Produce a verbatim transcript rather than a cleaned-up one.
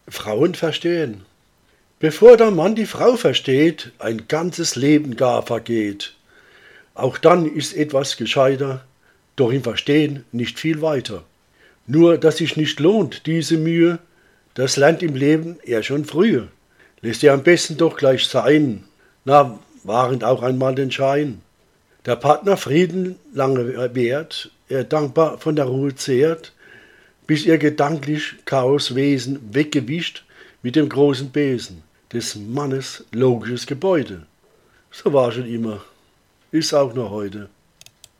Frauen verstehen. Bevor der Mann die Frau versteht, ein ganzes Leben gar vergeht. Auch dann ist etwas gescheiter, doch im Verstehen nicht viel weiter. Nur, dass sich nicht lohnt, diese Mühe, das lernt im Leben er schon früher. Lässt er am besten doch gleich sein, na, wahrend auch einmal den Schein. Der Partner Frieden lange währt, er dankbar von der Ruhe zehrt, bis ihr gedanklich Chaoswesen weggewischt mit dem großen Besen des Mannes logisches Gebäude. So war schon immer, ist auch noch heute.